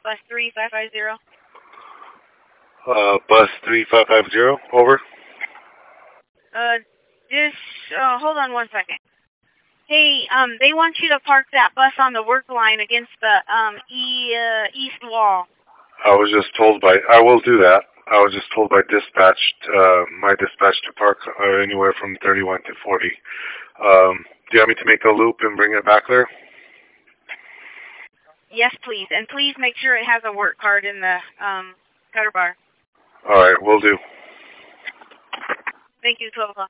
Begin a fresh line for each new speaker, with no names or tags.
Bus 3550.
Bus 3550, over.
Hold on one second. Hey, they want you to park that bus on the work line against the, east wall.
I will do that. I was just told by my dispatch to park anywhere from 31 to 40. Do you want me to make a loop and bring it back there?
Yes, please. And please make sure it has a work card in the, gutter bar.
Alright, will do.
Thank you, 12 o'clock.